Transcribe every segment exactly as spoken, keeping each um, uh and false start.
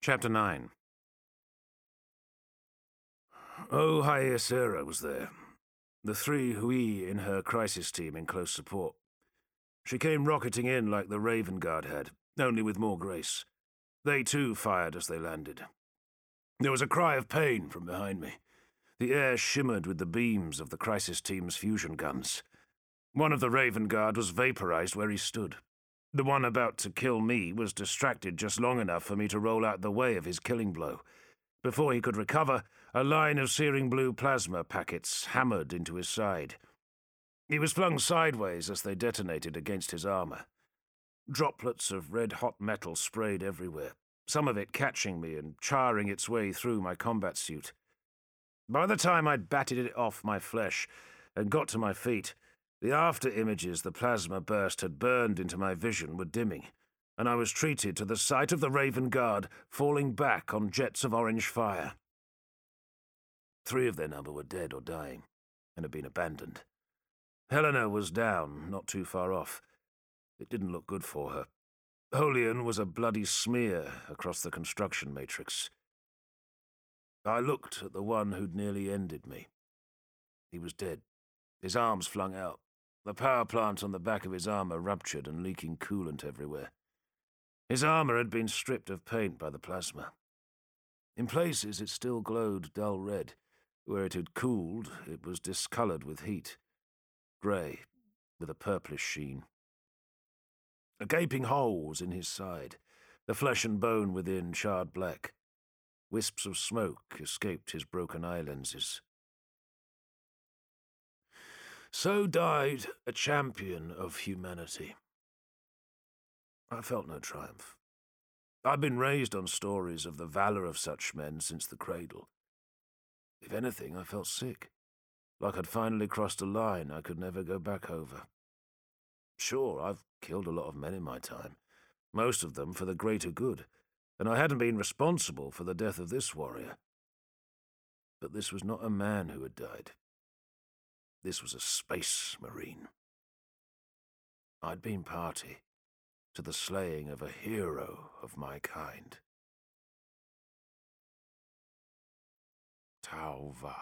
Chapter nine. Oh, Hyacera was there. The three Hui in her crisis team in close support. She came rocketing in like the Raven Guard had, only with more grace. They too fired as they landed. There was a cry of pain from behind me. The air shimmered with the beams of the crisis team's fusion guns. One of the Raven Guard was vaporized where he stood. The one about to kill me was distracted just long enough for me to roll out the way of his killing blow. Before he could recover, a line of searing blue plasma packets hammered into his side. He was flung sideways as they detonated against his armor. Droplets of red-hot metal sprayed everywhere, some of it catching me and charring its way through my combat suit. By the time I'd batted it off my flesh and got to my feet, the after-images the plasma burst had burned into my vision were dimming, and I was treated to the sight of the Raven Guard falling back on jets of orange fire. Three of their number were dead or dying, and had been abandoned. Helena was down, not too far off. It didn't look good for her. Holian was a bloody smear across the construction matrix. I looked at the one who'd nearly ended me. He was dead, his arms flung out. The power plant on the back of his armor ruptured and leaking coolant everywhere. His armor had been stripped of paint by the plasma. In places it still glowed dull red. Where it had cooled, it was discolored with heat. Grey, with a purplish sheen. A gaping hole was in his side, the flesh and bone within charred black. Wisps of smoke escaped his broken eye lenses. So died a champion of humanity. I felt no triumph. I'd been raised on stories of the valor of such men since the cradle. If anything, I felt sick, like I'd finally crossed a line I could never go back over. Sure, I've killed a lot of men in my time, most of them for the greater good, and I hadn't been responsible for the death of this warrior. But this was not a man who had died. This was a space marine. I'd been party to the slaying of a hero of my kind. Tauva.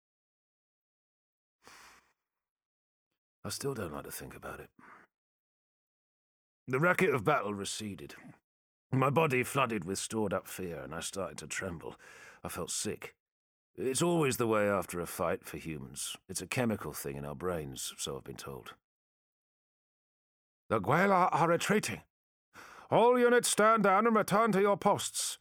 I still don't like to think about it. The racket of battle receded. My body flooded with stored-up fear, and I started to tremble. I felt sick. It's always the way after a fight for humans. It's a chemical thing in our brains, so I've been told. The Gwaela are retreating. All units stand down and return to your posts.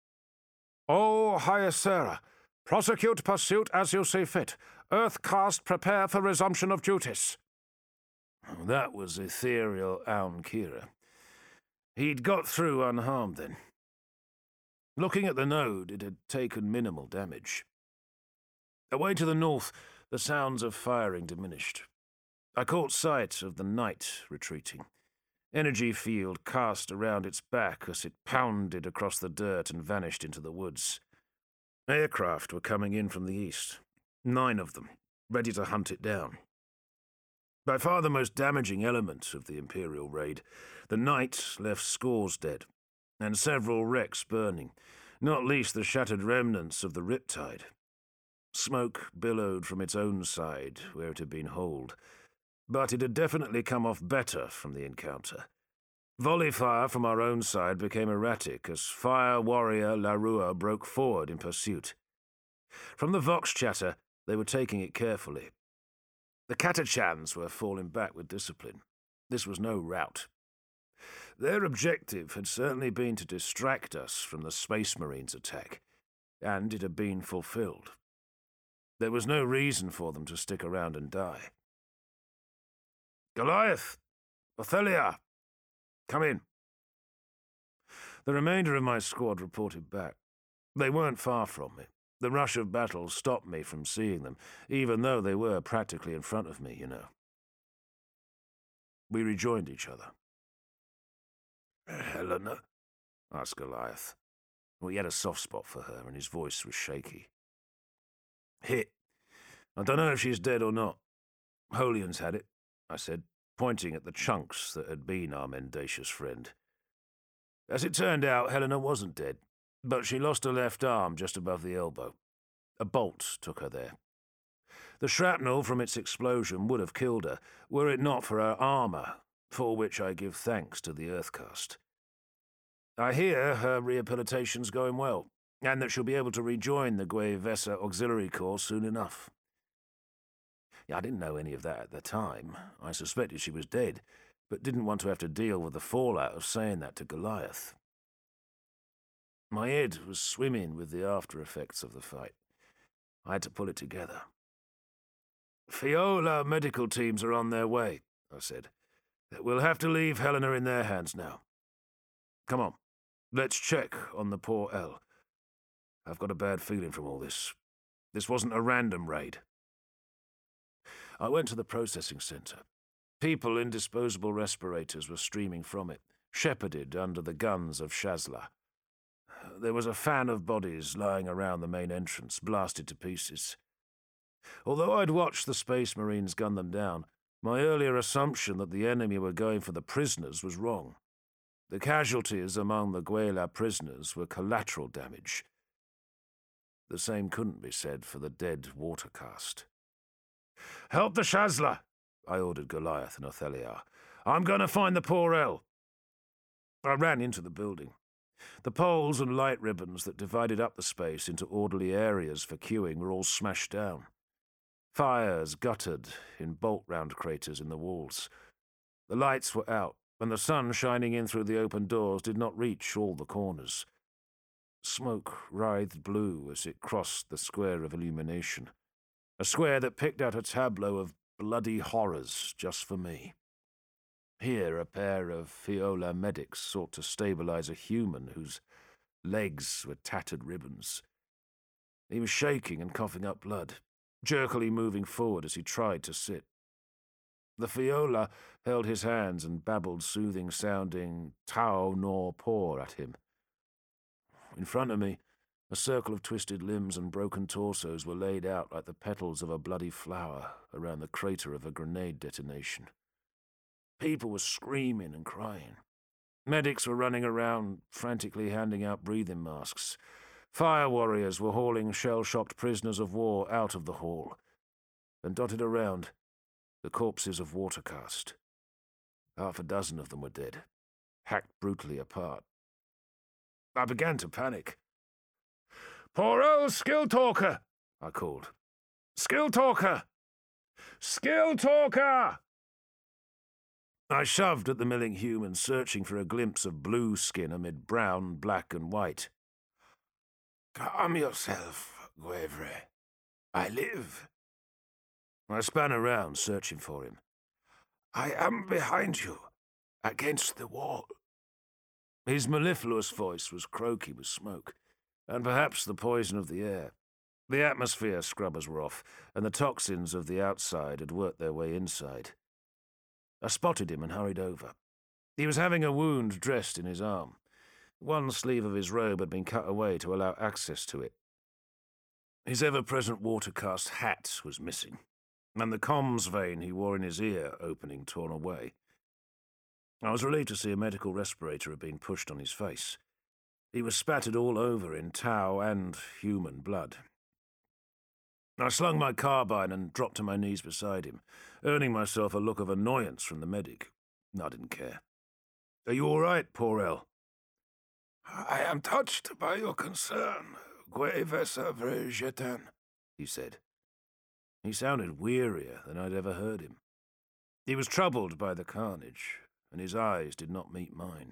O Hyacera, prosecute pursuit as you see fit. Earthcast prepare for resumption of duties. That was ethereal Aun Kira. He'd got through unharmed then. Looking at the node, it had taken minimal damage. Away to the north, the sounds of firing diminished. I caught sight of the Knight retreating. Energy field cast around its back as it pounded across the dirt and vanished into the woods. Aircraft were coming in from the east, nine of them, ready to hunt it down. By far the most damaging element of the Imperial raid, the Knight left scores dead, and several wrecks burning, not least the shattered remnants of the Riptide. Smoke billowed from its own side, where it had been holed, but it had definitely come off better from the encounter. Volley fire from our own side became erratic as Fire Warrior Larua broke forward in pursuit. From the Vox chatter, they were taking it carefully. The Catachans were falling back with discipline. This was no rout. Their objective had certainly been to distract us from the Space Marines' attack, and it had been fulfilled. There was no reason for them to stick around and die. Goliath! Othelia! Come in. The remainder of my squad reported back. They weren't far from me. The rush of battle stopped me from seeing them, even though they were practically in front of me, you know. We rejoined each other. Helena? Asked Goliath. Well, he had a soft spot for her, and his voice was shaky. Hit. I don't know if she's dead or not. Holian's had it, I said, pointing at the chunks that had been our mendacious friend. As it turned out, Helena wasn't dead. but she lost her left arm just above the elbow. A bolt took her there. The shrapnel from its explosion would have killed her, were it not for her armour, for which I give thanks to the Earthcast. I hear her rehabilitation's going well, and that she'll be able to rejoin the Guevesa Auxiliary Corps soon enough. I didn't know any of that at the time. I suspected she was dead, but didn't want to have to deal with the fallout of saying that to Goliath. My head was swimming with the after effects of the fight. I had to pull it together. Fiola medical teams are on their way, I said. We'll have to leave Helena in their hands now. Come on, let's check on the poor Elle. I've got a bad feeling from all this. This wasn't a random raid. I went to the processing centre. People in disposable respirators were streaming from it, shepherded under the guns of Shazla. There was a fan of bodies lying around the main entrance, blasted to pieces. Although I'd watched the Space Marines gun them down, my earlier assumption that the enemy were going for the prisoners was wrong. The casualties among the Guela prisoners were collateral damage. The same couldn't be said for the dead Watercast. "Help the Shazla!" I ordered Goliath and Otheliar. "I'm going to find the poor Elle." I ran into the building. The poles and light ribbons that divided up the space into orderly areas for queuing were all smashed down. Fires guttered in bolt-round craters in the walls. The lights were out, and the sun shining in through the open doors did not reach all the corners. Smoke writhed blue as it crossed the square of illumination, a square that picked out a tableau of bloody horrors just for me. Here a pair of Fiola medics sought to stabilize a human whose legs were tattered ribbons. He was shaking and coughing up blood, jerkily moving forward as he tried to sit. The Fiola held his hands and babbled soothing-sounding Tau nor por at him. In front of me, a circle of twisted limbs and broken torsos were laid out like the petals of a bloody flower around the crater of a grenade detonation. People were screaming and crying. Medics were running around, frantically handing out breathing masks. Fire warriors were hauling shell-shocked prisoners of war out of the hall. And dotted around, the corpses of Watercast. Half a dozen of them were dead, hacked brutally apart. I began to panic. "Poor old Skill Talker!" I called. "Skill Talker! Skill Talker!" I shoved at the milling human, searching for a glimpse of blue skin amid brown, black, and white. "Calm yourself, Guevre. I live." I span around, searching for him. "I am behind you, against the wall." His mellifluous voice was croaky with smoke, and perhaps the poison of the air. The atmosphere scrubbers were off, and the toxins of the outside had worked their way inside. I spotted him and hurried over. He was having a wound dressed in his arm. One sleeve of his robe had been cut away to allow access to it. His ever-present Watercast hat was missing, and the comms vein he wore in his ear opening torn away. I was relieved to see a medical respirator had been pushed on his face. He was spattered all over in Tau and human blood. I slung my carbine and dropped to my knees beside him, earning myself a look of annoyance from the medic. I didn't care. "Are you all right, poor Elle?" "I am touched by your concern, Guevesa Vrejetan," he said. He sounded wearier than I'd ever heard him. He was troubled by the carnage, and his eyes did not meet mine.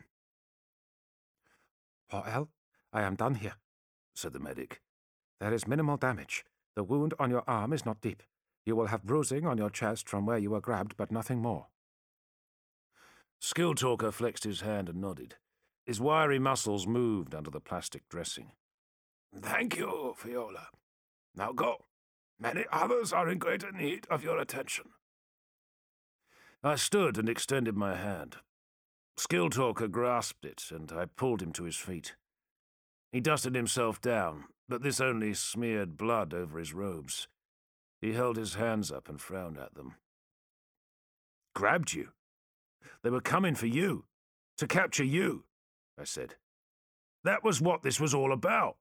"Poor Elle, I am done here," said the medic. "There is minimal damage. The wound on your arm is not deep. You will have bruising on your chest from where you were grabbed, but nothing more." Skill Talker flexed his hand and nodded. His wiry muscles moved under the plastic dressing. "Thank you, Fiola. Now go. Many others are in greater need of your attention." I stood and extended my hand. Skill Talker grasped it, and I pulled him to his feet. He dusted himself down, but this only smeared blood over his robes. He held his hands up and frowned at them. "Grabbed you? They were coming for you, to capture you," I said. That was what this was all about.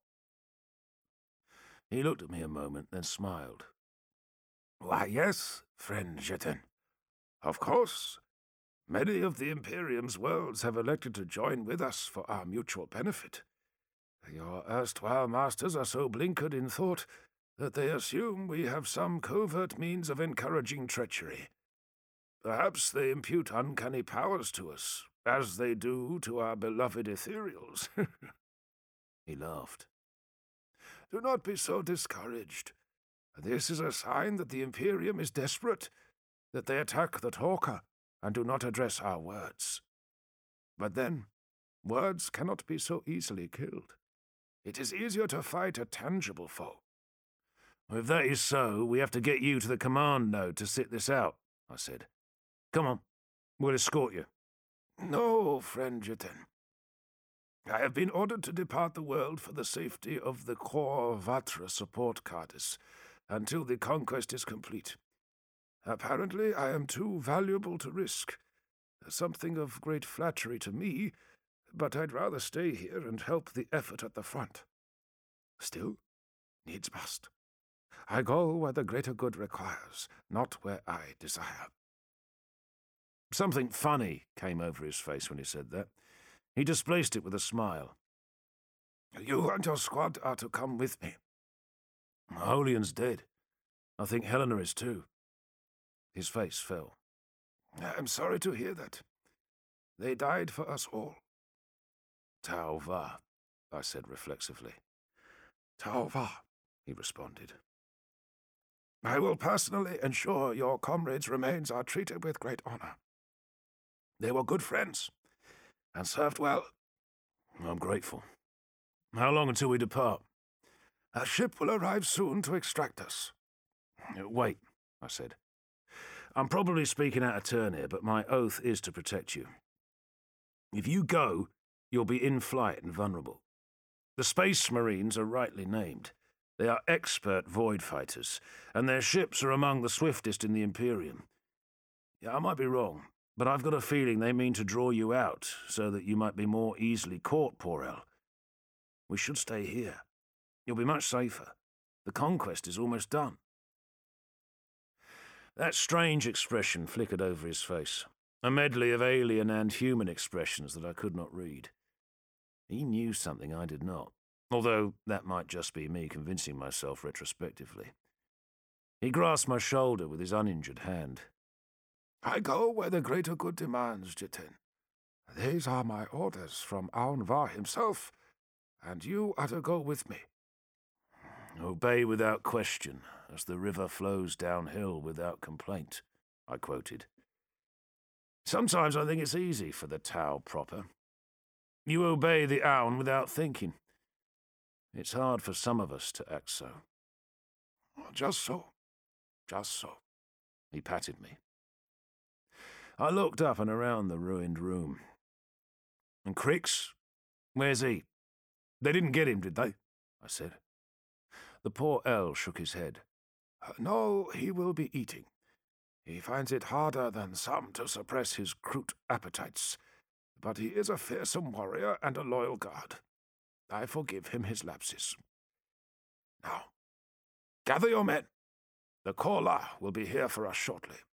He looked at me a moment, then smiled. Why, yes, friend Jeten. Of course. Many of the Imperium's worlds have elected to join with us for our mutual benefit. Your erstwhile masters are so blinkered in thought that they assume we have some covert means of encouraging treachery. Perhaps they impute uncanny powers to us, as they do to our beloved ethereals. He laughed. Do not be so discouraged. This is a sign that the Imperium is desperate, that they attack the talker and do not address our words. But then, words cannot be so easily killed. It is easier to fight a tangible foe. If that is so, we have to get you to the command node to sit this out, I said. Come on, we'll escort you. No, friend Jeten. I have been ordered to depart the world for the safety of the core Vatra support Cardis until the conquest is complete. Apparently, I am too valuable to risk. Something of great flattery to me, but I'd rather stay here and help the effort at the front. Still, needs must. I go where the greater good requires, not where I desire. Something funny came over his face when he said that. He displaced it with a smile. You and your squad are to come with me. Holian's dead. I think Helena is too. His face fell. I'm sorry to hear that. They died for us all. Tau Va, I said reflexively. Tau Va, he responded. I will personally ensure your comrades' remains are treated with great honor. They were good friends, and served well. I'm grateful. How long until we depart? A ship will arrive soon to extract us. Wait, I said. I'm probably speaking out of turn here, but my oath is to protect you. If you go, you'll be in flight and vulnerable. The Space Marines are rightly named. They are expert void fighters, and their ships are among the swiftest in the Imperium. Yeah, I might be wrong, but I've got a feeling they mean to draw you out so that you might be more easily caught, Por-El. We should stay here. You'll be much safer. The conquest is almost done. That strange expression flickered over his face, a medley of alien and human expressions that I could not read. He knew something I did not, although that might just be me convincing myself retrospectively. He grasped my shoulder with his uninjured hand. I go where the greater good demands, Jiten. These are my orders from Aun Va himself, and you are to go with me. Obey without question, as the river flows downhill without complaint, I quoted. Sometimes I think it's easy for the Tau proper. You obey the Aun without thinking. It's hard for some of us to act so. Just so. Just so. He patted me. I looked up and around the ruined room. And Crix? Where's he? They didn't get him, did they? I said. The Por-El shook his head. Uh, no, he will be eating. He finds it harder than some to suppress his crude appetites, but he is a fearsome warrior and a loyal guard. I forgive him his lapses. Now, gather your men. The Korla will be here for us shortly.